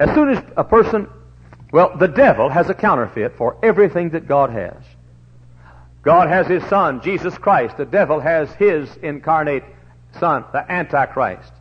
As soon as a person, well, the devil has a counterfeit for everything that God has. God has His Son, Jesus Christ. The devil has His incarnate Son, the Antichrist.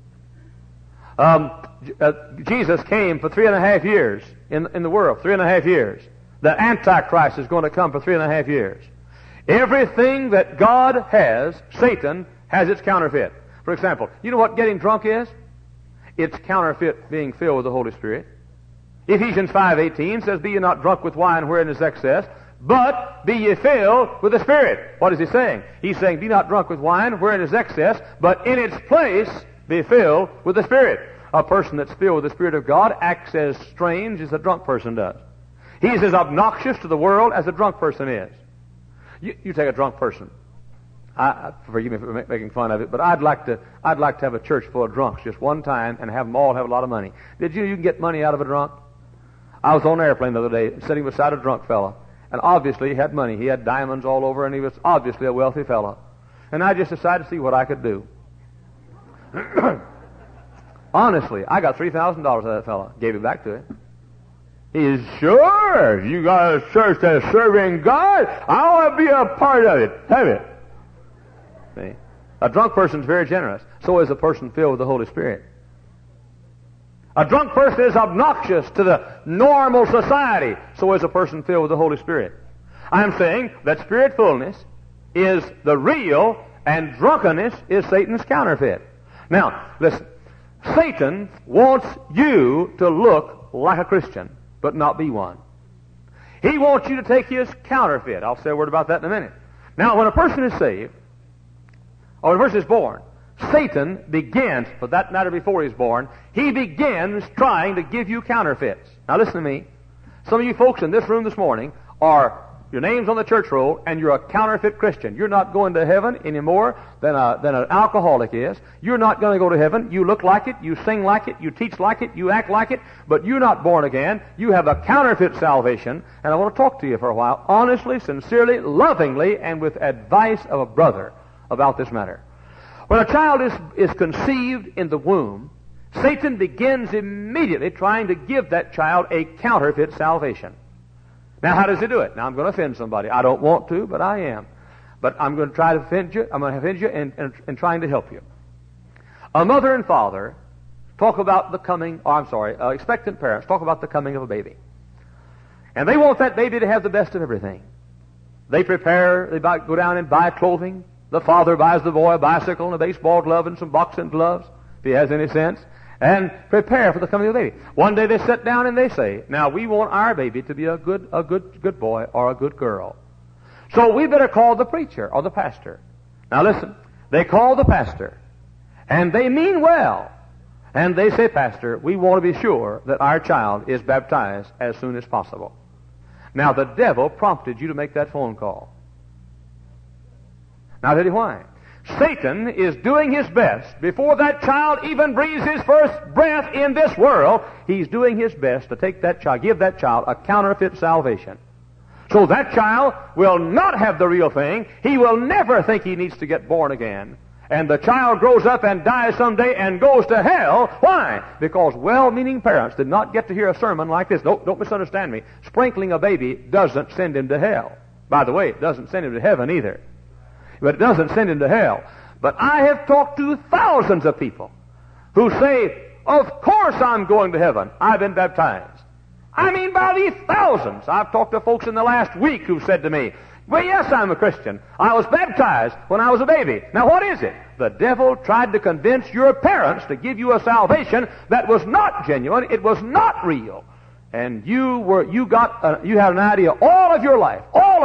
Jesus came for 3.5 years in the world, 3.5 years. The Antichrist is going to come for 3.5 years. Everything that God has, Satan has its counterfeit. For example, you know what getting drunk is? It's counterfeit being filled with the Holy Spirit. Ephesians 5:18 says, "Be ye not drunk with wine wherein is excess, but be ye filled with the Spirit." What is he saying? He's saying, be not drunk with wine wherein is excess, but in its place be filled with the Spirit. A person that's filled with the Spirit of God acts as strange as a drunk person does. He's as obnoxious to the world as a drunk person is. You take a drunk person. Forgive me for making fun of it, but I'd like to have a church full of drunks just one time and have them all have a lot of money. Did you can get money out of a drunk? I was on an airplane the other day sitting beside a drunk fellow, and obviously he had money. He had diamonds all over, and he was obviously a wealthy fellow. And I just decided to see what I could do. Honestly, I got $3,000 out of that fellow. Gave it back to him. He said, "Sure, you got a church that's serving God. I want to be a part of it. Have it." See? A drunk person's very generous. So is a person filled with the Holy Spirit. A drunk person is obnoxious to the normal society. So is a person filled with the Holy Spirit. I'm saying that spirit-fullness is the real, and drunkenness is Satan's counterfeit. Now, listen. Satan wants you to look like a Christian, but not be one. He wants you to take his counterfeit. I'll say a word about that in a minute. Now, when a person is saved, or when a person is born, Satan begins, for that matter before he's born, he begins trying to give you counterfeits. Now listen to me. Some of you folks in this room this morning your name's on the church roll, and you're a counterfeit Christian. You're not going to heaven any more than an alcoholic is. You're not going to go to heaven. You look like it, you sing like it, you teach like it, you act like it, but you're not born again. You have a counterfeit salvation, and I want to talk to you for a while, honestly, sincerely, lovingly, and with advice of a brother about this matter. When a child is conceived in the womb, Satan begins immediately trying to give that child a counterfeit salvation. Now, how does he do it? Now, I'm going to offend somebody. I don't want to, but I am. But I'm going to try to offend you. I'm going to offend you in trying to help you. A mother and father talk about the coming, expectant parents talk about the coming of a baby. And they want that baby to have the best of everything. They prepare, go down and buy clothing. The father buys the boy a bicycle and a baseball glove and some boxing gloves, if he has any sense, and prepare for the coming of the baby. One day they sit down and they say, now we want our baby to be a good boy or a good girl. So we better call the preacher or the pastor. Now listen, they call the pastor, and they mean well. And they say, Pastor, we want to be sure that our child is baptized as soon as possible. Now the devil prompted you to make that phone call. Now I'll tell you why. Satan is doing his best. Before that child even breathes his first breath in this world, he's doing his best to take that child, give that child a counterfeit salvation. So that child will not have the real thing. He will never think he needs to get born again. And the child grows up and dies someday and goes to hell. Why? Because well-meaning parents did not get to hear a sermon like this. Don't misunderstand me. Sprinkling a baby doesn't send him to hell. By the way, it doesn't send him to heaven either. But it doesn't send him to hell. But I have talked to thousands of people who say, of course I'm going to heaven. I've been baptized. I mean, by the thousands. I've talked to folks in the last week who said to me, well, yes, I'm a Christian. I was baptized when I was a baby. Now, what is it? The devil tried to convince your parents to give you a salvation that was not genuine. It was not real. And you had an idea all of your life,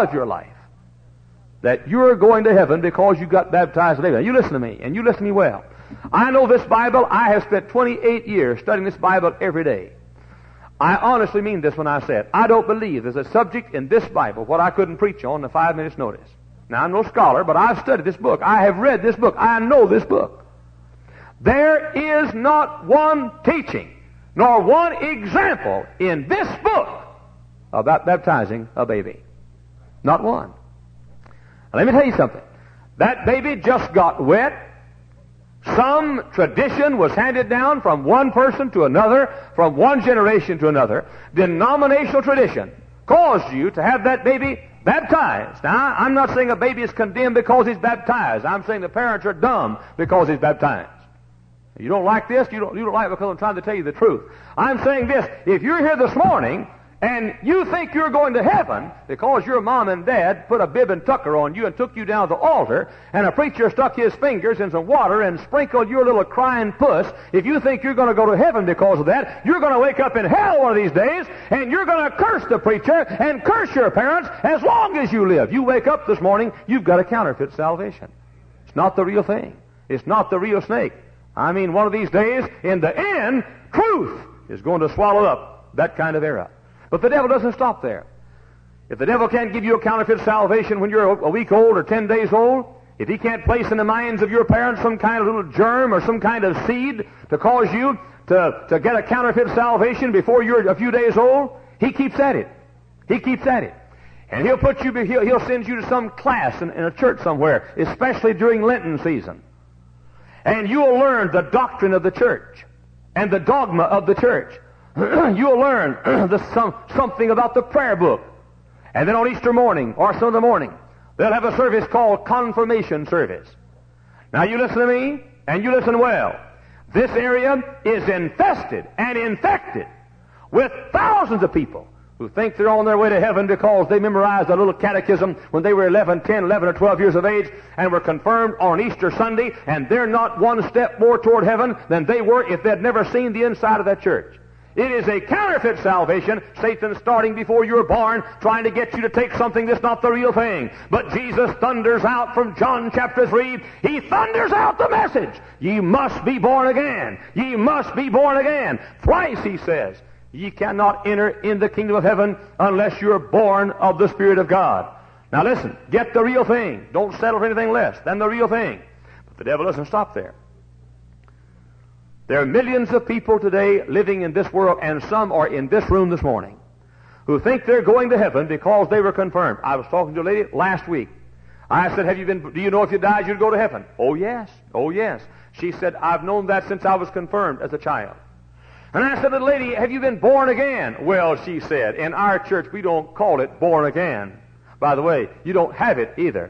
that you're going to heaven because you got baptized. Now, you listen to me, and you listen to me well. I know this Bible. I have spent 28 years studying this Bible every day. I honestly mean this when I say it. I don't believe there's a subject in this Bible what I couldn't preach on in 5 minutes' notice. Now, I'm no scholar, but I've studied this book. I have read this book. I know this book. There is not one teaching, nor one example in this book about baptizing a baby. Not one. Now, let me tell you something. That baby just got wet, Some tradition was handed down from one person to another, from one generation to another. Denominational tradition caused you to have that baby baptized. Now, I'm not saying a baby is condemned because he's baptized. I'm saying the parents are dumb because he's baptized. You don't like this? You don't like it because I'm trying to tell you the truth. I'm saying this. If you're here this morning and you think you're going to heaven because your mom and dad put a bib and tucker on you and took you down to the altar and a preacher stuck his fingers in some water and sprinkled your little crying puss, if you think you're going to go to heaven because of that, you're going to wake up in hell one of these days and you're going to curse the preacher and curse your parents as long as you live. You wake up this morning, you've got a counterfeit salvation. It's not the real thing. It's not the real snake. I mean, one of these days, in the end, truth is going to swallow up that kind of error. But the devil doesn't stop there. If the devil can't give you a counterfeit salvation when you're a week old or 10 days old, if he can't place in the minds of your parents some kind of little germ or some kind of seed to cause you to get a counterfeit salvation before you're a few days old, he keeps at it. He keeps at it. And he'll send you to some class in a church somewhere, especially during Lenten season. And you'll learn the doctrine of the church and the dogma of the church. You'll learn something about the prayer book. And then on Easter morning or Sunday morning, they'll have a service called confirmation service. Now you listen to me, and you listen well. This area is infested and infected with thousands of people who think they're on their way to heaven because they memorized a little catechism when they were 11 or 12 years of age and were confirmed on Easter Sunday, and they're not one step more toward heaven than they were if they'd never seen the inside of that church. It is a counterfeit salvation. Satan starting before you were born, trying to get you to take something that's not the real thing. But Jesus thunders out from John chapter 3. He thunders out the message. Ye must be born again. Ye must be born again. Thrice he says, ye cannot enter in the kingdom of heaven unless you're born of the Spirit of God. Now listen, get the real thing. Don't settle for anything less than the real thing. But the devil doesn't stop there. There are millions of people today living in this world, and some are in this room this morning, who think they're going to heaven because they were confirmed. I was talking to a lady last week. I said, do you know if you died you'd go to heaven? Oh yes, oh yes. She said, I've known that since I was confirmed as a child. And I said to the lady, have you been born again? Well, she said, in our church we don't call it born again. By the way, you don't have it either.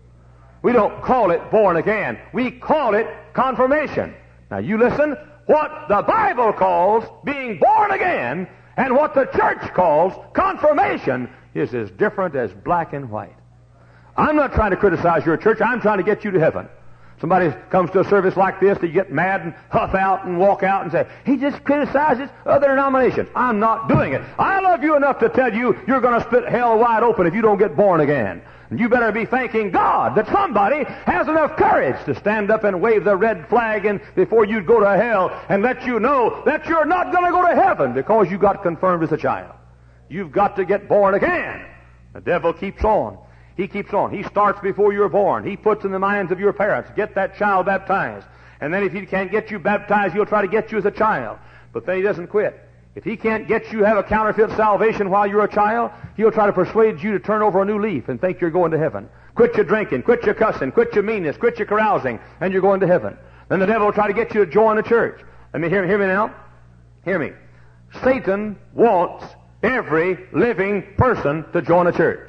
We don't call it born again. We call it confirmation. Now you listen, what the Bible calls being born again and what the church calls confirmation is as different as black and white. I'm not trying to criticize your church. I'm trying to get you to heaven. Somebody comes to a service like this, they get mad and huff out and walk out and say, he just criticizes other denominations. I'm not doing it. I love you enough to tell you you're going to split hell wide open if you don't get born again. And you better be thanking God that somebody has enough courage to stand up and wave the red flag and before you go to hell and let you know that you're not going to go to heaven because you got confirmed as a child. You've got to get born again. The devil keeps on. He keeps on. He starts before you're born. He puts in the minds of your parents, get that child baptized. And then if he can't get you baptized, he'll try to get you as a child. But then he doesn't quit. If he can't get you to have a counterfeit salvation while you're a child, he'll try to persuade you to turn over a new leaf and think you're going to heaven. Quit your drinking, quit your cussing, quit your meanness, quit your carousing, and you're going to heaven. Then the devil will try to get you to join a church. Let me hear me now. Hear me. Satan wants every living person to join a church.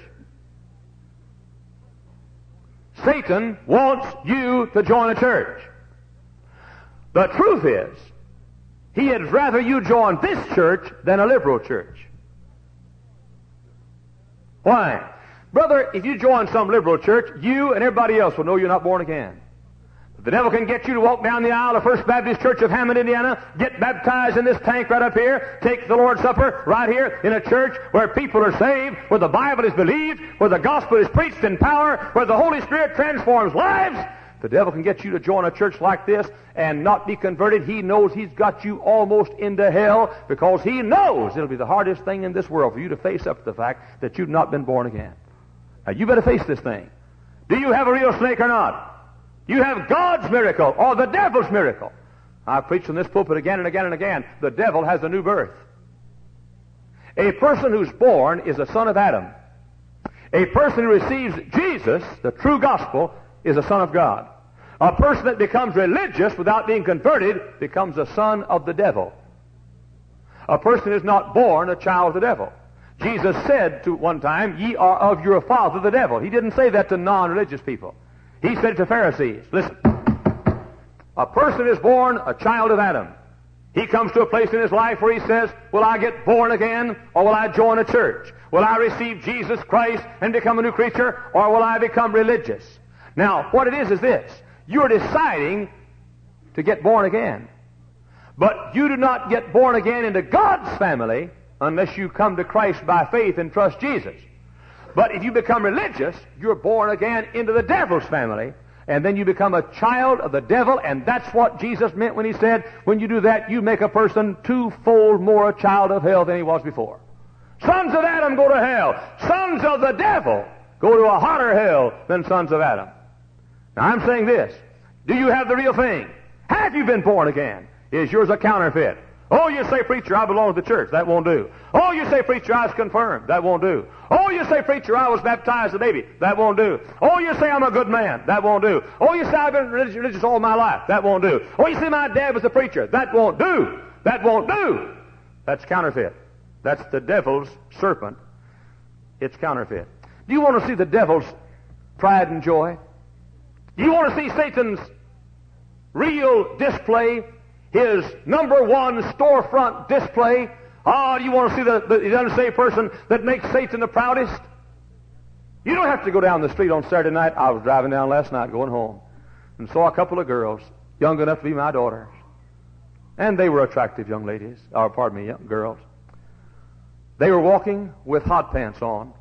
Satan wants you to join a church. The truth is, he'd rather you join this church than a liberal church. Why? Brother, if you join some liberal church, you and everybody else will know you're not born again. The devil can get you to walk down the aisle of First Baptist Church of Hammond, Indiana, get baptized in this tank right up here, take the Lord's Supper right here in a church where people are saved, where the Bible is believed, where the gospel is preached in power, where the Holy Spirit transforms lives. The devil can get you to join a church like this and not be converted. He knows he's got you almost into hell because he knows it'll be the hardest thing in this world for you to face up to the fact that you've not been born again. Now, you better face this thing. Do you have a real snake or not? You have God's miracle or the devil's miracle. I've preached in this pulpit again and again and again. The devil has a new birth. A person who's born is a son of Adam. A person who receives Jesus, the true gospel, is a son of God. A person that becomes religious without being converted becomes a son of the devil. A person is not born a child of the devil. Jesus said to one time, ye are of your father the devil. He didn't say that to non-religious people. He said it to Pharisees. Listen, a person is born a child of Adam. He comes to a place in his life where he says, will I get born again, or will I join a church? Will I receive Jesus Christ and become a new creature, or will I become religious? Now, what it is this. You're deciding to get born again. But you do not get born again into God's family unless you come to Christ by faith and trust Jesus. But if you become religious, you're born again into the devil's family, and then you become a child of the devil, and that's what Jesus meant when he said, when you do that, you make a person twofold more a child of hell than he was before. Sons of Adam go to hell. Sons of the devil go to a hotter hell than sons of Adam. Now I'm saying this. Do you have the real thing? Have you been born again? Is yours a counterfeit? Oh, you say, preacher, I belong to the church. That won't do. Oh, you say, preacher, I was confirmed. That won't do. Oh, you say, preacher, I was baptized as a baby. That won't do. Oh, you say, I'm a good man. That won't do. Oh, you say, I've been religious all my life. That won't do. Oh, you say, my dad was a preacher. That won't do. That won't do. That's counterfeit. That's the devil's serpent. It's counterfeit. Do you want to see the devil's pride and joy? Do you want to see Satan's real display? His number one storefront display? Oh, do you want to see the unsaved person that makes Satan the proudest? You don't have to go down the street on Saturday night. I was driving down last night going home and saw a couple of girls, young enough to be my daughters. And they were attractive young ladies, or pardon me, young girls. They were walking with hot pants on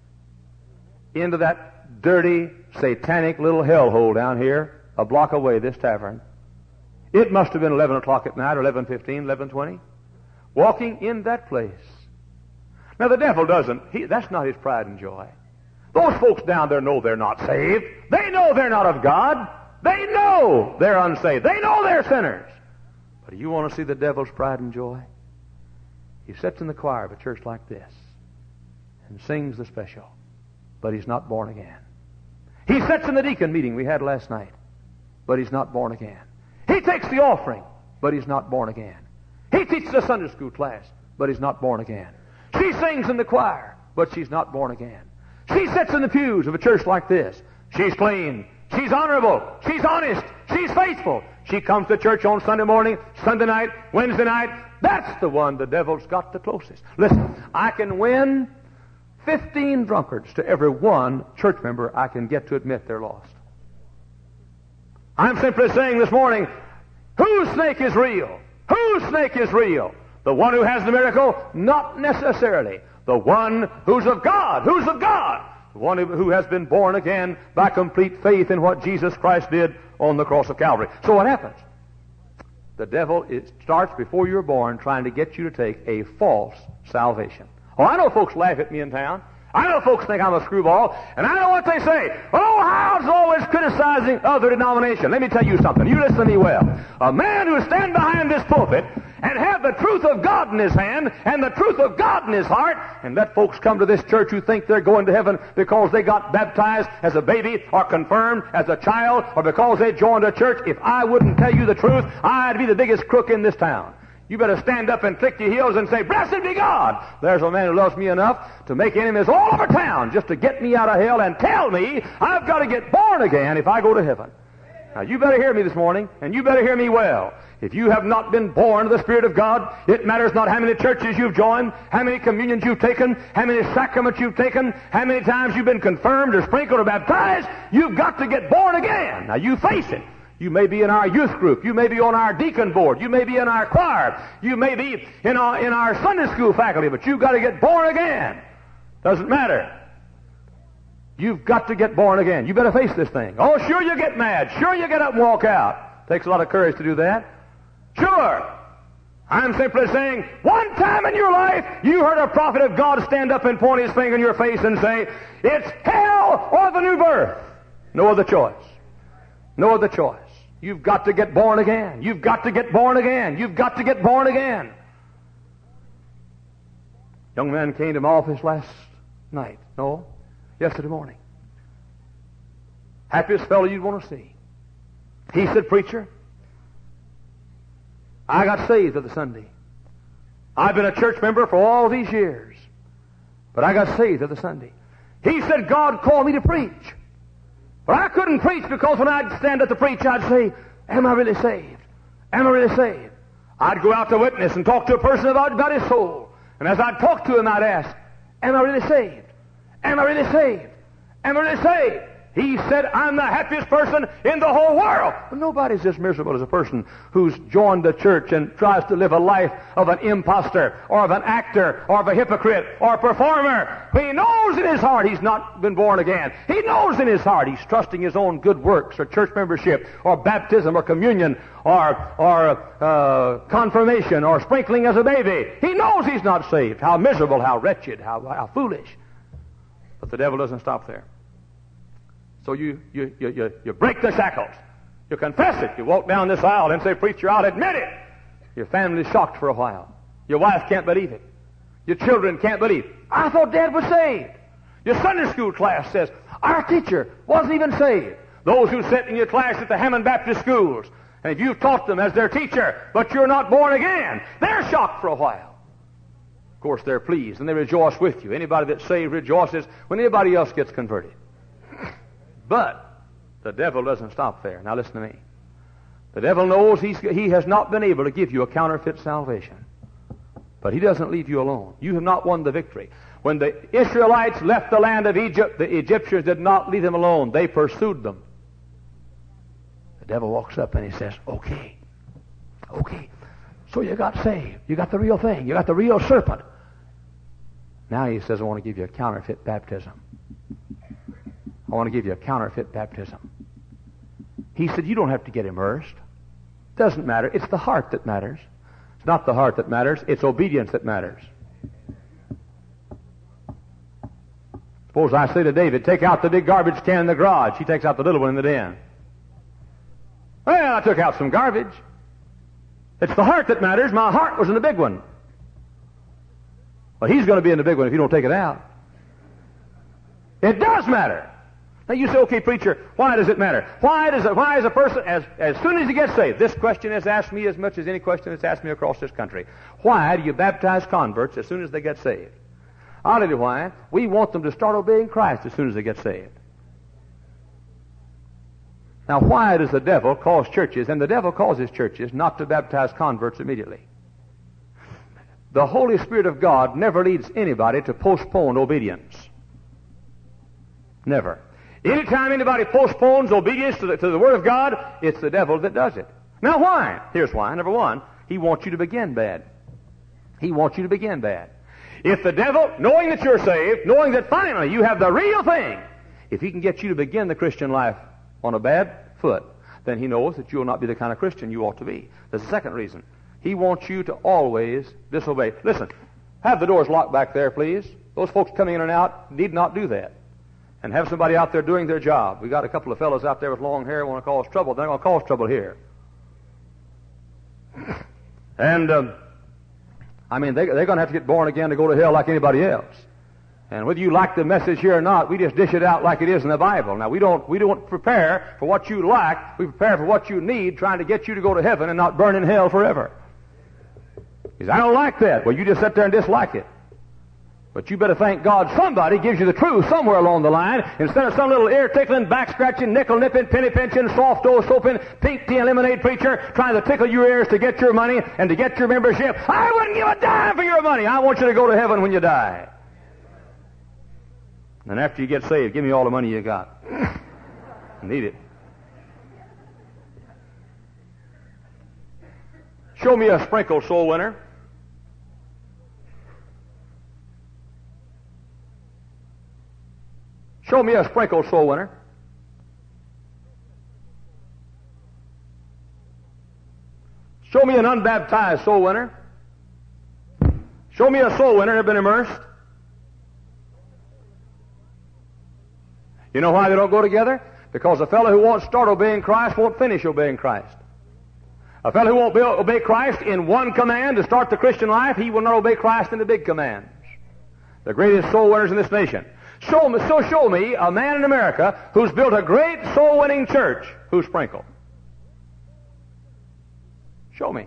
into that dirty, satanic little hellhole down here, a block away, this tavern. It must have been 11 o'clock at night, or 11:15, 11:20. Walking in that place. Now the devil that's not his pride and joy. Those folks down there know they're not saved. They know they're not of God. They know they're unsaved. They know they're sinners. But do you want to see the devil's pride and joy? He sits in the choir of a church like this and sings the special, but he's not born again. He sits in the deacon meeting we had last night, but he's not born again. He takes the offering, but he's not born again. He teaches a Sunday school class, but he's not born again. She sings in the choir, but she's not born again. She sits in the pews of a church like this. She's clean. She's honorable. She's honest. She's faithful. She comes to church on Sunday morning, Sunday night, Wednesday night. That's the one the devil's got the closest. Listen, I can win 15 drunkards to every one church member I can get to admit they're lost. I'm simply saying this morning, whose snake is real? Whose snake is real? The one who has the miracle? Not necessarily. The one who's of God. Who's of God? The one who has been born again by complete faith in what Jesus Christ did on the cross of Calvary. So what happens? The devil starts before you're born trying to get you to take a false salvation. Oh, I know folks laugh at me in town. I know folks think I'm a screwball, and I know what they say. Oh, Howard's always criticizing other denominations. Let me tell you something. You listen to me well. A man who stands behind this pulpit and have the truth of God in his hand and the truth of God in his heart, and let folks come to this church who think they're going to heaven because they got baptized as a baby or confirmed as a child or because they joined a church. If I wouldn't tell you the truth, I'd be the biggest crook in this town. You better stand up and click your heels and say, blessed be God. There's a man who loves me enough to make enemies all over town just to get me out of hell and tell me I've got to get born again if I go to heaven. Now, you better hear me this morning, and you better hear me well. If you have not been born of the Spirit of God, it matters not how many churches you've joined, how many communions you've taken, how many sacraments you've taken, how many times you've been confirmed or sprinkled or baptized. You've got to get born again. Now, you face it. You may be in our youth group. You may be on our deacon board. You may be in our choir. You may be in our Sunday school faculty, but you've got to get born again. Doesn't matter. You've got to get born again. You better face this thing. Oh, sure you get mad. Sure you get up and walk out. Takes a lot of courage to do that. Sure. I'm simply saying, one time in your life, you heard a prophet of God stand up and point his finger in your face and say, it's hell or the new birth. No other choice. No other choice. You've got to get born again. You've got to get born again. You've got to get born again. Young man came to my office last night. No, yesterday morning. Happiest fellow you'd want to see. He said, preacher, I got saved at the Sunday. I've been a church member for all these years, but I got saved at the Sunday. He said, God called me to preach. But I couldn't preach because when I'd stand up to preach, I'd say, am I really saved? Am I really saved? I'd go out to witness and talk to a person about his soul. And as I'd talk to him, I'd ask, am I really saved? Am I really saved? Am I really saved? He said, I'm the happiest person in the whole world. Well, nobody's as miserable as a person who's joined the church and tries to live a life of an imposter or of an actor or of a hypocrite or a performer. He knows in his heart he's not been born again. He knows in his heart he's trusting his own good works or church membership or baptism or communion or confirmation or sprinkling as a baby. He knows he's not saved. How miserable, how wretched, how foolish. But the devil doesn't stop there. So you break the shackles. You confess it. You walk down this aisle and say, preacher, I'll admit it. Your family's shocked for a while. Your wife can't believe it. Your children can't believe it. I thought Dad was saved. Your Sunday school class says, our teacher wasn't even saved. Those who sit in your class at the Hammond Baptist schools, and if you've taught them as their teacher, but you're not born again, they're shocked for a while. Of course, they're pleased, and they rejoice with you. Anybody that's saved rejoices when anybody else gets converted. But the devil doesn't stop there. Now listen to me. The devil knows he has not been able to give you a counterfeit salvation. But he doesn't leave you alone. You have not won the victory. When the Israelites left the land of Egypt, the Egyptians did not leave them alone. They pursued them. The devil walks up and he says, okay, so you got saved. You got the real thing. You got the real serpent. Now he says, I want to give you a counterfeit baptism. I want to give you a counterfeit baptism. He said, you don't have to get immersed. Doesn't matter. It's the heart that matters. It's not the heart that matters. It's obedience that matters. Suppose I say to David, take out the big garbage can in the garage. He takes out the little one in the den. Well, I took out some garbage. It's the heart that matters. My heart was in the big one. Well, he's going to be in the big one if you don't take it out. It does matter. Now you say, okay, preacher, why does it matter? Why is a person, as soon as he gets saved, this question is asked me as much as any question that's asked me across this country. Why do you baptize converts as soon as they get saved? I'll tell you why. We want them to start obeying Christ as soon as they get saved. Now why does the devil cause churches, and the devil causes churches, not to baptize converts immediately? The Holy Spirit of God never leads anybody to postpone obedience. Never. Anytime anybody postpones obedience to the Word of God, it's the devil that does it. Now why? Here's why. Number one, he wants you to begin bad. He wants you to begin bad. If the devil, knowing that you're saved, knowing that finally you have the real thing, if he can get you to begin the Christian life on a bad foot, then he knows that you will not be the kind of Christian you ought to be. There's a second reason. He wants you to always disobey. Listen, have the doors locked back there, please. Those folks coming in and out need not do that. And have somebody out there doing their job. We got a couple of fellows out there with long hair who want to cause trouble. They're going to cause trouble here. And, they're going to have to get born again to go to hell like anybody else. And whether you like the message here or not, we just dish it out like it is in the Bible. Now, we don't prepare for what you like. We prepare for what you need, trying to get you to go to heaven and not burn in hell forever. He says, I don't like that. Well, you just sit there and dislike it. But you better thank God somebody gives you the truth somewhere along the line, instead of some little ear-tickling, back-scratching, nickel-nipping, penny-pinching, soft-soaping, pink tea and lemonade preacher trying to tickle your ears to get your money and to get your membership. I wouldn't give a dime for your money. I want you to go to heaven when you die. And after you get saved, give me all the money you got. I need it. Show me a sprinkled soul winner. Show me a sprinkled soul winner. Show me an unbaptized soul winner. Show me a soul winner that has been immersed. You know why they don't go together? Because a fellow who won't start obeying Christ won't finish obeying Christ. A fellow who won't obey Christ in one command to start the Christian life, he will not obey Christ in the big commands. The greatest soul winners in this nation. Show me a man in America who's built a great soul-winning church who's sprinkled. Show me.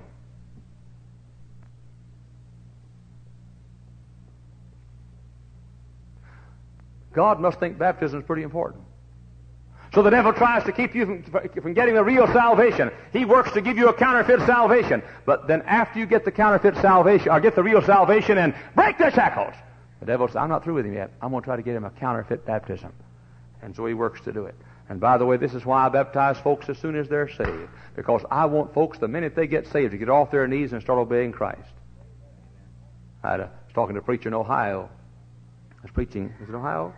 God must think baptism is pretty important. So the devil tries to keep you from getting the real salvation. He works to give you a counterfeit salvation. But then after you get the counterfeit salvation, or get the real salvation and break the shackles, the devil says, I'm not through with him yet. I'm going to try to get him a counterfeit baptism. And so he works to do it. And by the way, this is why I baptize folks as soon as they're saved. Because I want folks, the minute they get saved, to get off their knees and start obeying Christ. I was talking to a preacher in Ohio. I was preaching, is it Ohio?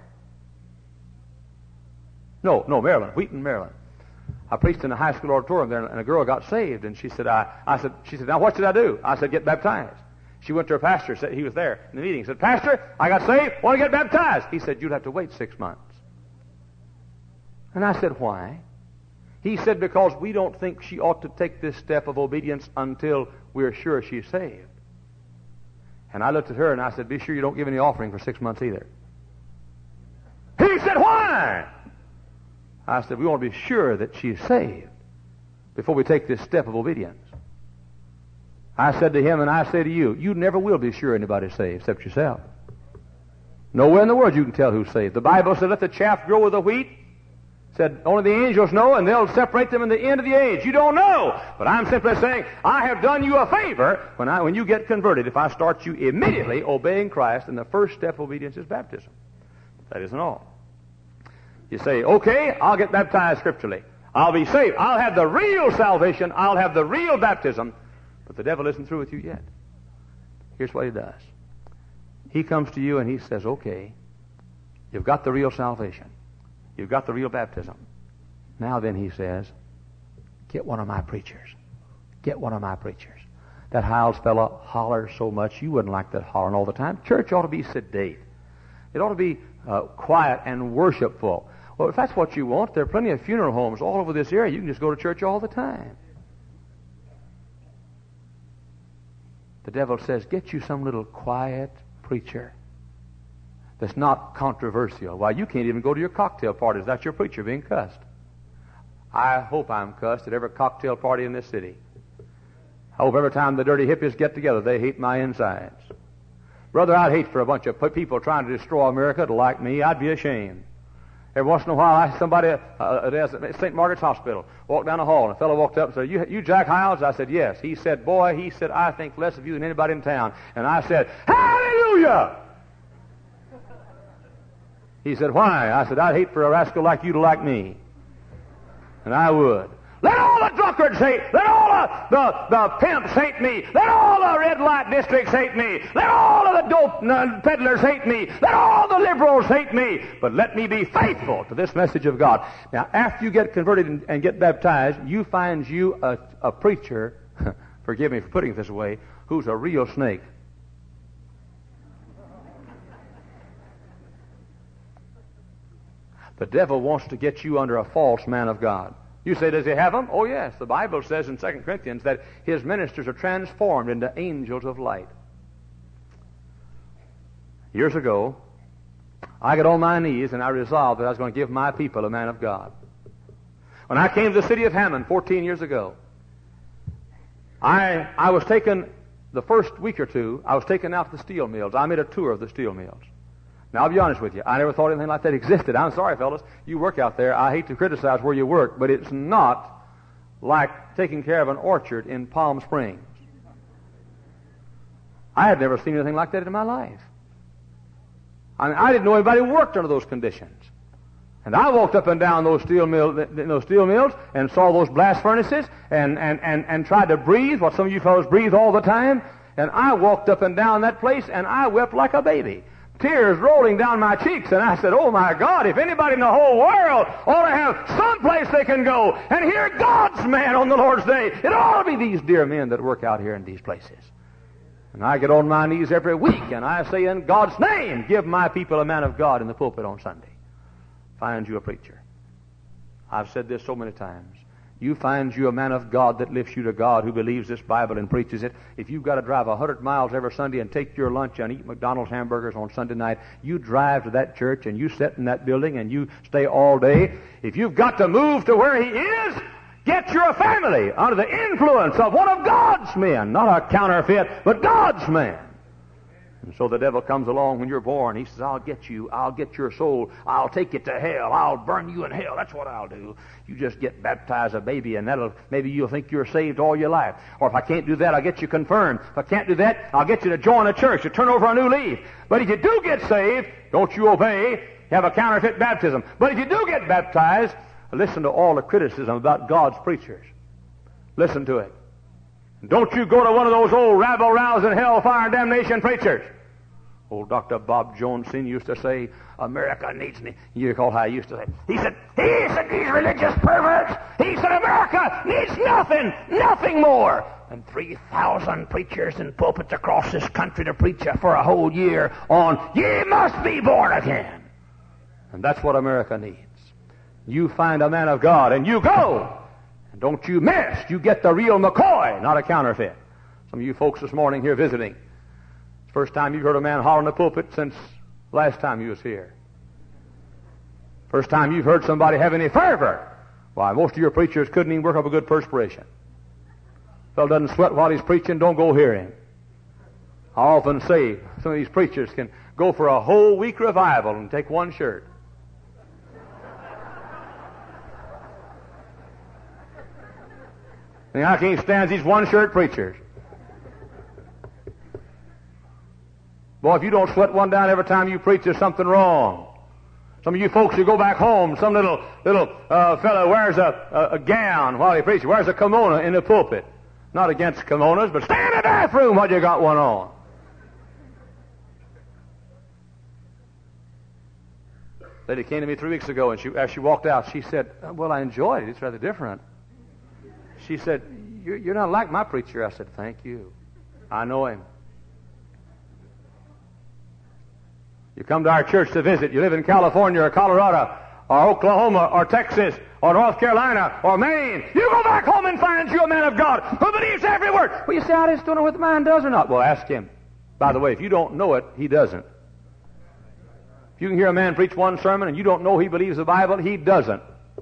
No, Maryland, Wheaton, Maryland. I preached in a high school auditorium there, and a girl got saved, and she said, she said, now what should I do? I said, get baptized. She went to her pastor, said he was there in the meeting, said, Pastor, I got saved, want to get baptized. He said, you'd have to wait 6 months. And I said, why? He said, because we don't think she ought to take this step of obedience until we're sure she's saved. And I looked at her and I said, be sure you don't give any offering for 6 months either. He said, why? I said, we want to be sure that she's saved before we take this step of obedience. I said to him, and I say to you, you never will be sure anybody's saved except yourself. Nowhere in the world you can tell who's saved. The Bible said, let the chaff grow with the wheat. Said, only the angels know, and they'll separate them in the end of the age. You don't know. But I'm simply saying, I have done you a favor when you get converted, if I start you immediately obeying Christ, and the first step of obedience is baptism. That isn't all. You say, okay, I'll get baptized scripturally. I'll be saved. I'll have the real salvation. I'll have the real baptism. But the devil isn't through with you yet. Here's what he does. He comes to you and he says, okay, you've got the real salvation. You've got the real baptism. Now then, he says, get one of my preachers. Get one of my preachers. That Hiles fellow hollers so much, you wouldn't like that hollering all the time. Church ought to be sedate. It ought to be quiet and worshipful. Well, if that's what you want, there are plenty of funeral homes all over this area. You can just go to church all the time. The devil says, get you some little quiet preacher that's not controversial. Why, you can't even go to your cocktail parties. That's your preacher being cussed. I hope I'm cussed at every cocktail party in this city. I hope every time the dirty hippies get together, they hate my insides. Brother, I'd hate for a bunch of people trying to destroy America to like me. I'd be ashamed. Every once in a while, somebody at St. Margaret's Hospital walked down the hall, and a fellow walked up and said, you Jack Hiles? I said, yes. He said, boy, I think less of you than anybody in town. And I said, hallelujah! He said, why? I said, I'd hate for a rascal like you to like me. And I would. Let all the drunkards hate. Let all the pimps hate me. Let all the red light districts hate me. Let all of the dope peddlers hate me. Let all the liberals hate me. But let me be faithful to this message of God. Now, after you get converted and get baptized, you find you a preacher, forgive me for putting it this way, who's a real snake. The devil wants to get you under a false man of God. You say, does he have them? Oh, yes. The Bible says in 2 Corinthians that his ministers are transformed into angels of light. Years ago, I got on my knees and I resolved that I was going to give my people a man of God. When I came to the city of Hammond 14 years ago, I was taken, the first week or two, I was taken out to the steel mills. I made a tour of the steel mills. Now, I'll be honest with you. I never thought anything like that existed. I'm sorry, fellas. You work out there. I hate to criticize where you work, but it's not like taking care of an orchard in Palm Springs. I had never seen anything like that in my life. I didn't know anybody who worked under those conditions. And I walked up and down those steel mills and saw those blast furnaces and tried to breathe what some of you fellows breathe all the time. And I walked up and down that place and I wept like a baby. Tears rolling down my cheeks, and I said, oh my God, if anybody in the whole world ought to have some place they can go and hear God's man on the Lord's day, it ought to be these dear men that work out here in these places. And I get on my knees every week, and I say, in God's name, give my people a man of God in the pulpit on Sunday. Find you a preacher. I've said this so many times. You find you a man of God that lifts you to God, who believes this Bible and preaches it. If you've got to drive 100 miles every Sunday and take your lunch and eat McDonald's hamburgers on Sunday night, you drive to that church and you sit in that building and you stay all day. If you've got to move to where he is, Get your family under the influence of one of God's men, not a counterfeit, but God's man. And so the devil comes along when you're born. He says, I'll get you. I'll get your soul. I'll take it to hell. I'll burn you in hell. That's what I'll do. You just get baptized a baby, and maybe you'll think you're saved all your life. Or if I can't do that, I'll get you confirmed. If I can't do that, I'll get you to join a church, to turn over a new leaf. But if you do get saved, don't you obey. You have a counterfeit baptism. But if you do get baptized, listen to all the criticism about God's preachers. Listen to it. Don't you go to one of those old rabble-rousing hellfire and damnation preachers. Old Dr. Bob Jones Sr. used to say, America needs me. You recall how he used to say, he said, these religious perverts, he said, America needs nothing more than 3,000 preachers in pulpits across this country to preach for a whole year on, ye must be born again. And that's what America needs. You find a man of God and you go. And don't you miss. You get the real McCoy, not a counterfeit. Some of you folks this morning here visiting, it's the first time you've heard a man holler in the pulpit since last time you was here. First time you've heard somebody have any fervor. Why, most of your preachers couldn't even work up a good perspiration. Fellow doesn't sweat while he's preaching, don't go hear him. I often say some of these preachers can go for a whole week revival and take one shirt. And I can't stand these one-shirt preachers. Boy, if you don't sweat one down every time you preach, there's something wrong. Some of you folks, you go back home, some little fellow wears a gown while he preaches, wears a kimono in the pulpit. Not against kimonos, but stay in the bathroom while you got one on. Lady came to me 3 weeks ago, and as she walked out, she said, well, I enjoyed it. It's rather different. She said, you're not like my preacher. I said, thank you. I know him. You come to our church to visit. You live in California or Colorado or Oklahoma or Texas or North Carolina or Maine. You go back home and find you a man of God who believes every word. Well, you say, I just don't know what the man does or not. Well, ask him. By the way, if you don't know it, he doesn't. If you can hear a man preach one sermon and you don't know he believes the Bible, he doesn't.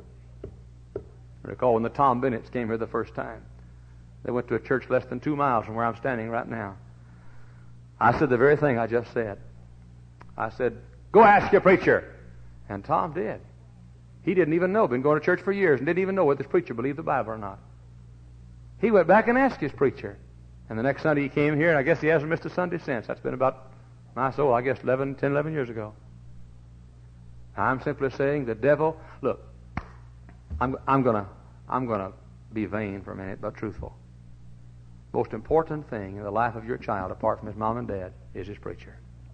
I recall when the Tom Bennett's came here the first time. They went to a church less than 2 miles from where I'm standing right now. I said the very thing I just said. I said, go ask your preacher. And Tom did. He didn't even know. Been going to church for years and didn't even know whether this preacher believed the Bible or not. He went back and asked his preacher. And the next Sunday he came here, and I guess he hasn't missed a Sunday since. That's been about, I guess 10, 11 years ago. I'm simply saying the devil, look, I'm gonna be vain for a minute, but truthful. Most important thing in the life of your child, apart from his mom and dad, is his preacher.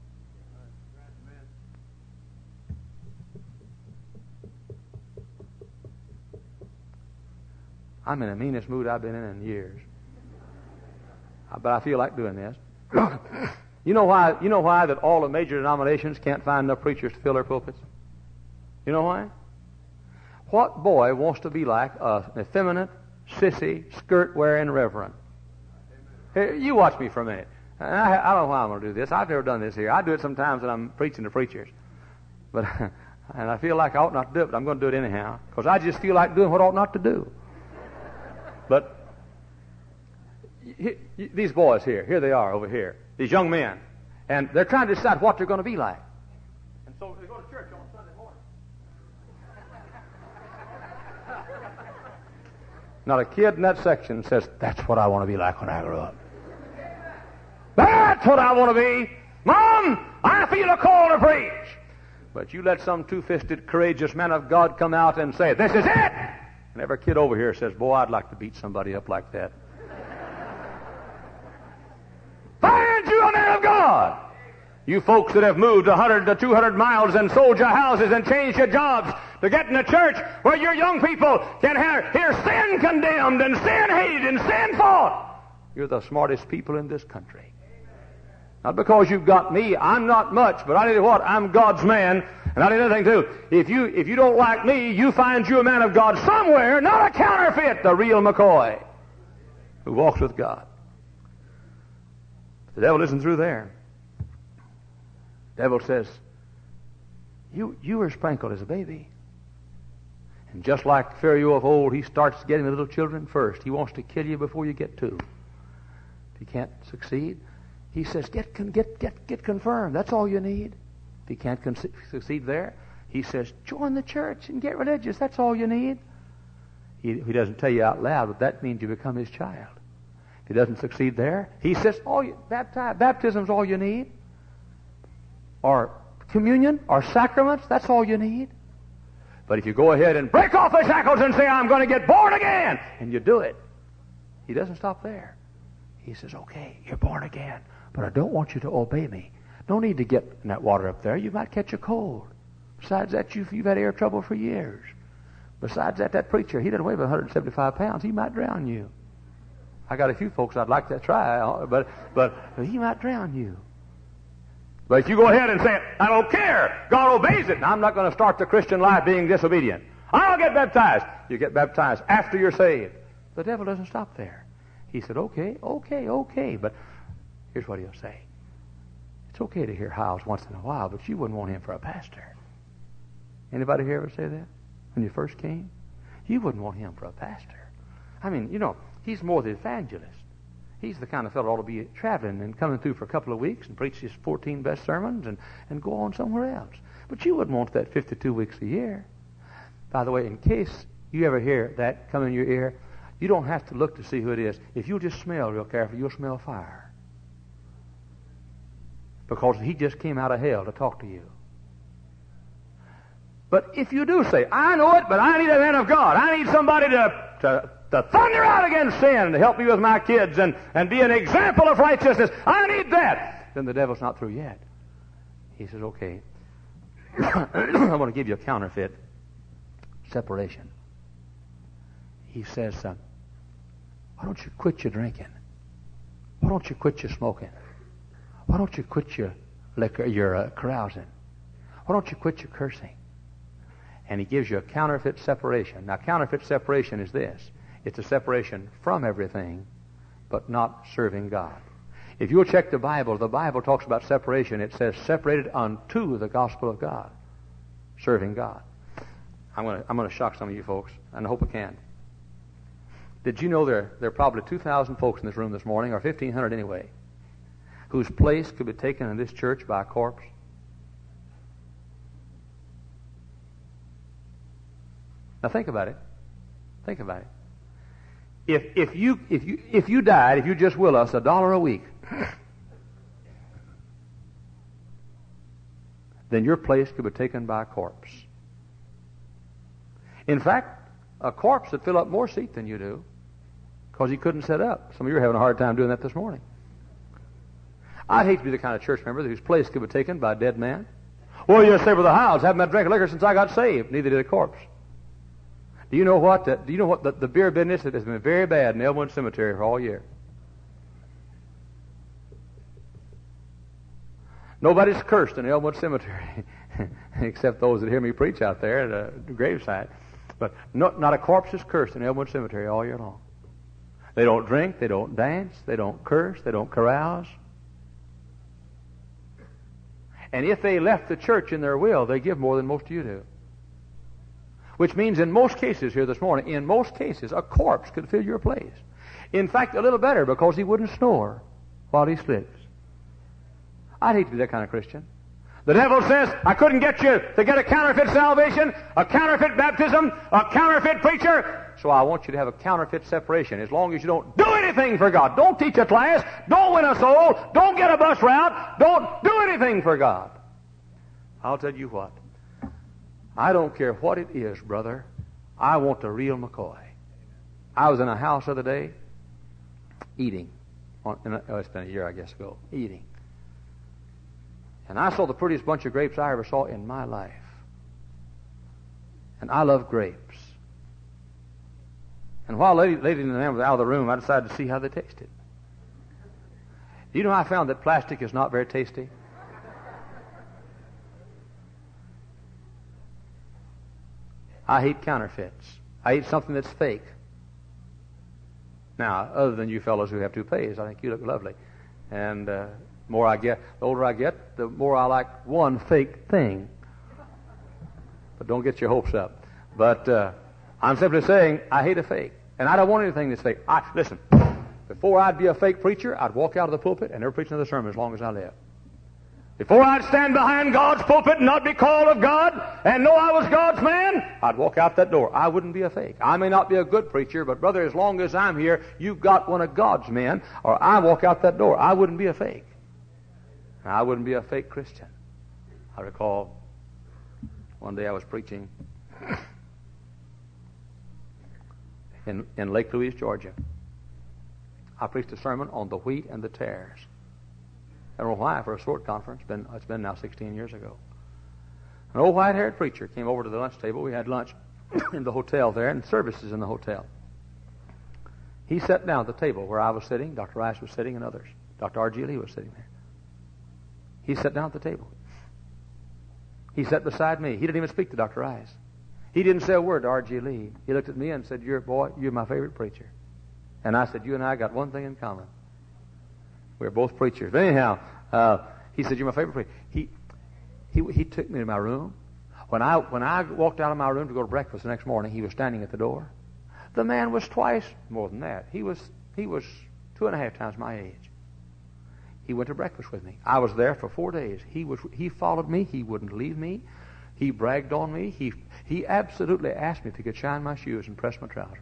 I'm in the meanest mood I've been in years. But I feel like doing this. You know why that all the major denominations can't find enough preachers to fill their pulpits? You know why? What boy wants to be like an effeminate, sissy, skirt-wearing reverend? Here, you watch me for a minute. I don't know why I'm going to do this. I've never done this here. I do it sometimes when I'm preaching to preachers. But and I feel like I ought not to do it, but I'm going to do it anyhow. Because I just feel like doing what I ought not to do. But these boys here they are over here, these young men. And they're trying to decide what they're going to be like. And so they go to church on Sunday morning. Not a kid in that section says, that's what I want to be like when I grow up. That's what I want to be. Mom, I feel a call to preach. But you let some two-fisted, courageous man of God come out and say, this is it. And every kid over here says, boy, I'd like to beat somebody up like that. Find you a man of God. You folks that have moved 100 to 200 miles and sold your houses and changed your jobs to get in a church where your young people can hear sin condemned and sin hated and sin fought. You're the smartest people in this country. Not because you've got me. I'm not much, but I tell you what, I'm God's man, and I tell you another thing too. If you don't like me, you find you a man of God somewhere, not a counterfeit, the real McCoy, who walks with God. But the devil isn't through there. The devil says, you were sprinkled as a baby. And just like Pharaoh of old, he starts getting the little children first. He wants to kill you before you get two. If you can't succeed, he says, get confirmed. That's all you need. If you can't succeed there, he says, join the church and get religious. That's all you need. He doesn't tell you out loud, but that means you become his child. If he doesn't succeed there, he says, baptism's all you need. Or communion, or sacraments, that's all you need. But if you go ahead and break off the shackles and say, I'm going to get born again, and you do it, he doesn't stop there. He says, okay, you're born again, but I don't want you to obey me. No need to get in that water up there. You might catch a cold. Besides that, you've had air trouble for years. Besides that preacher, he doesn't weigh about 175 pounds. He might drown you. I got a few folks I'd like to try, but he might drown you. But if you go ahead and say, I don't care, God obeys it, I'm not going to start the Christian life being disobedient. I'll get baptized. You get baptized after you're saved. The devil doesn't stop there. He said, okay. But here's what he'll say. It's okay to hear Hiles once in a while, but you wouldn't want him for a pastor. Anybody here ever say that? When you first came? You wouldn't want him for a pastor. I mean, he's more the evangelist. He's the kind of fellow who ought to be traveling and coming through for a couple of weeks and preach his 14 best sermons and go on somewhere else. But you wouldn't want that 52 weeks a year. By the way, in case you ever hear that come in your ear, you don't have to look to see who it is. If you'll just smell real careful, you'll smell fire. Because he just came out of hell to talk to you. But if you do say, I know it, but I need a man of God. I need somebody to thunder out against sin, to help me with my kids and be an example of righteousness. I need that. Then the devil's not through yet. He says, okay, I want to give you a counterfeit separation. He says, why don't you quit your drinking? Why don't you quit your smoking? Why don't you quit your liquor, your carousing? Why don't you quit your cursing? And he gives you a counterfeit separation. Now, counterfeit separation is this. It's a separation from everything, but not serving God. If you'll check the Bible talks about separation. It says separated unto the gospel of God, serving God. I'm going to shock some of you folks, and I hope I can. Did you know there are probably 2,000 folks in this room this morning, or 1,500 anyway, whose place could be taken in this church by a corpse? Now think about it. Think about it. If you died, if you just will us $1 a week, then your place could be taken by a corpse. In fact, a corpse would fill up more seats than you do, because he couldn't sit up. Some of you are having a hard time doing that this morning. I'd hate to be the kind of church member whose place could be taken by a dead man. Well, you say with the Hiles, haven't been drinking liquor since I got saved. Neither did a corpse. Do you know what? The beer business has been very bad in Elmwood Cemetery for all year. Nobody's cursed in Elmwood Cemetery except those that hear me preach out there at the graveside. But not a corpse is cursed in Elmwood Cemetery all year long. They don't drink, they don't dance, they don't curse, they don't carouse. And if they left the church in their will, they give more than most of you do. Which means in most cases here this morning, in most cases, a corpse could fill your place. In fact, a little better, because he wouldn't snore while he sleeps. I'd hate to be that kind of Christian. The devil says, I couldn't get you to get a counterfeit salvation, a counterfeit baptism, a counterfeit preacher. So I want you to have a counterfeit separation, as long as you don't do anything for God. Don't teach a class. Don't win a soul. Don't get a bus route. Don't do anything for God. I'll tell you what. I don't care what it is, brother. I want the real McCoy. I was in a house the other day, eating. It's been a year, I guess, ago. Eating. And I saw the prettiest bunch of grapes I ever saw in my life. And I love grapes. And while Lady and the man was out of the room, I decided to see how they tasted. Do you know I found that plastic is not very tasty? I hate counterfeits. I hate something that's fake. Now, other than you fellows who have toupees, I think you look lovely. And the older I get, the more I like one fake thing. But don't get your hopes up. But I'm simply saying I hate a fake. And I don't want anything that's fake. Listen, before I'd be a fake preacher, I'd walk out of the pulpit and never preach another sermon as long as I live. Before I'd stand behind God's pulpit and not be called of God and know I was God's man, I'd walk out that door. I wouldn't be a fake. I may not be a good preacher, but brother, as long as I'm here, you've got one of God's men, or I walk out that door. I wouldn't be a fake. I wouldn't be a fake Christian. I recall one day I was preaching in Lake Louise, Georgia. I preached a sermon on the wheat and the tares. I don't know why, for a short conference. It's been now 16 years ago. An old white-haired preacher came over to the lunch table. We had lunch in the hotel there, and services in the hotel. He sat down at the table where I was sitting, Dr. Rice was sitting, and others. Dr. R.G. Lee was sitting there. He sat down at the table. He sat beside me. He didn't even speak to Dr. Rice. He didn't say a word to R.G. Lee. He looked at me and said, you're my favorite preacher. And I said, you and I got one thing in common. We're both preachers. But anyhow, he said, you're my favorite preacher. He took me to my room. When I walked out of my room to go to breakfast the next morning, he was standing at the door. The man was twice more than that. He was 2.5 times my age. He went to breakfast with me. I was there for 4 days. He followed me. He wouldn't leave me. He bragged on me. He absolutely asked me if he could shine my shoes and press my trousers.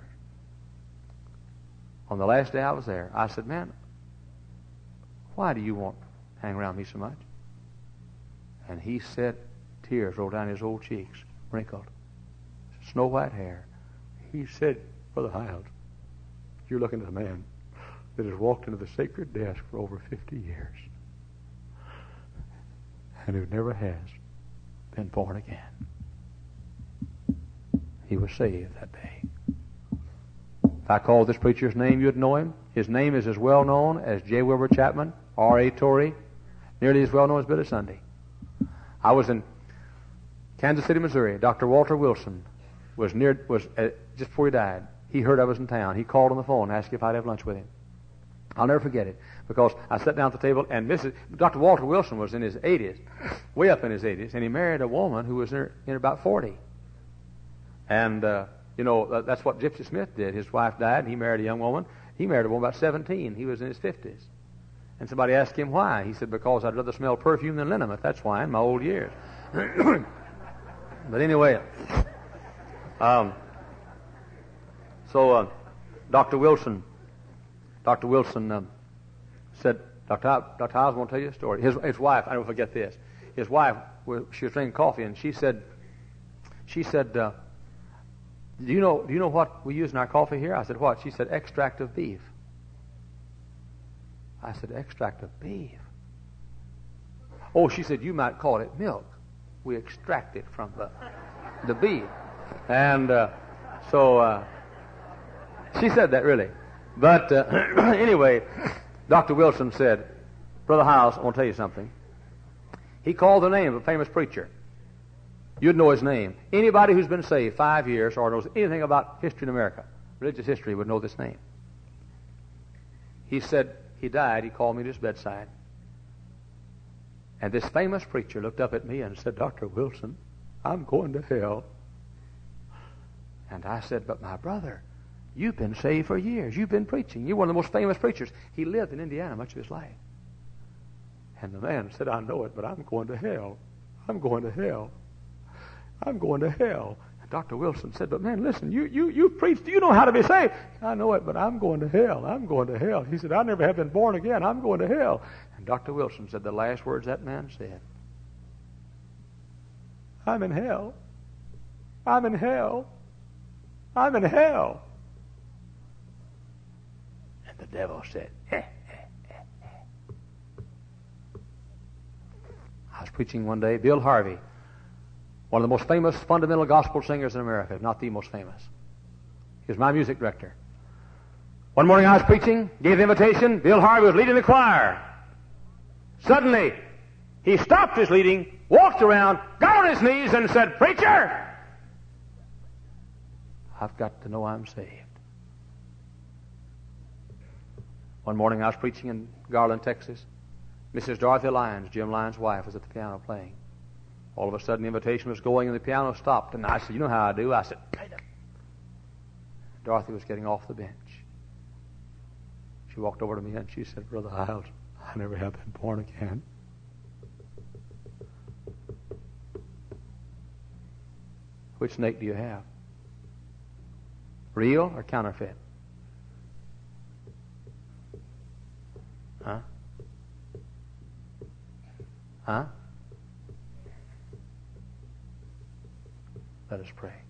On the last day I was there, I said, man, why do you want to hang around me so much? And he said, tears rolled down his old cheeks, wrinkled, snow white hair. He said, Brother Hiles, you're looking at a man that has walked into the sacred desk for over 50 years and who never has been born again. He was saved that day. If I called this preacher's name, you'd know him. His name is as well known as J. Wilbur Chapman, R.A. Torrey, nearly as well known as Billy Sunday. I was in Kansas City, Missouri. Dr. Walter Wilson was just before he died. He heard I was in town. He called on the phone and asked if I'd have lunch with him. I'll never forget it, because I sat down at the table, and Dr. Walter Wilson was in his 80s, way up in his 80s, and he married a woman who was in about 40. And, that's what Gypsy Smith did. His wife died, and he married a young woman. He married a woman about 17. He was in his 50s. And somebody asked him why. He said, because I'd rather smell perfume than liniment. That's why, in my old years. But anyway, Dr. Wilson said, Dr. Hiles, I want to tell you a story. His wife, I don't forget this. His wife, she was drinking coffee, and she said, do you know what we use in our coffee here? I said, what? She said, extract of beef. I said, extract of beef? Oh, she said, you might call it milk. We extract it from the beef. And she said that, really. But anyway, Dr. Wilson said, Brother Hiles, I want to tell you something. He called the name of a famous preacher. You'd know his name. Anybody who's been saved 5 years or knows anything about history in America, religious history, would know this name. He said he died. He called me to his bedside. And this famous preacher looked up at me and said, Dr. Wilson, I'm going to hell. And I said, but my brother, you've been saved for years. You've been preaching. You're one of the most famous preachers. He lived in Indiana much of his life. And the man said, I know it, but I'm going to hell. I'm going to hell. I'm going to hell. And Dr. Wilson said, but man, listen, you preached. You know how to be saved. I know it, but I'm going to hell. I'm going to hell. He said, I never have been born again. I'm going to hell. And Dr. Wilson said the last words that man said, I'm in hell. I'm in hell. I'm in hell. And the devil said, I was preaching one day, Bill Harvey, one of the most famous fundamental gospel singers in America, if not the most famous. He was my music director. One morning I was preaching, gave the invitation, Bill Harvey was leading the choir. Suddenly, he stopped his leading, walked around, got on his knees, and said, Preacher, I've got to know I'm saved. One morning I was preaching in Garland, Texas. Mrs. Dorothy Lyons, Jim Lyons' wife, was at the piano playing. All of a sudden, the invitation was going, and the piano stopped. And I said, you know how I do? I said, Dorothy was getting off the bench. She walked over to me and she said, Brother Hiles, I never have been born again. Which snake do you have? Real or counterfeit? Huh? Huh? Let us pray.